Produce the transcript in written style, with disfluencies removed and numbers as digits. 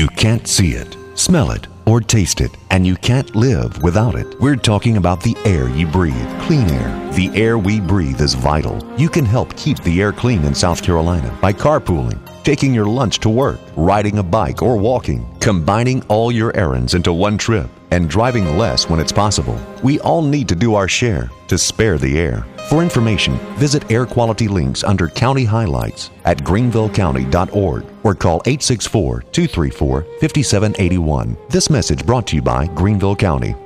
You can't see it, smell it, or taste it, and you can't live without it. We're talking about the air you breathe, clean air. The air we breathe is vital. You can help keep the air clean in South Carolina by carpooling, taking your lunch to work, riding a bike, or walking, combining all your errands into one trip, and driving less when it's possible. We all need to do our share to spare the air. For information, visit Air Quality Links under County Highlights at greenvillecounty.org or call 864-234-5781. This message brought to you by Greenville County.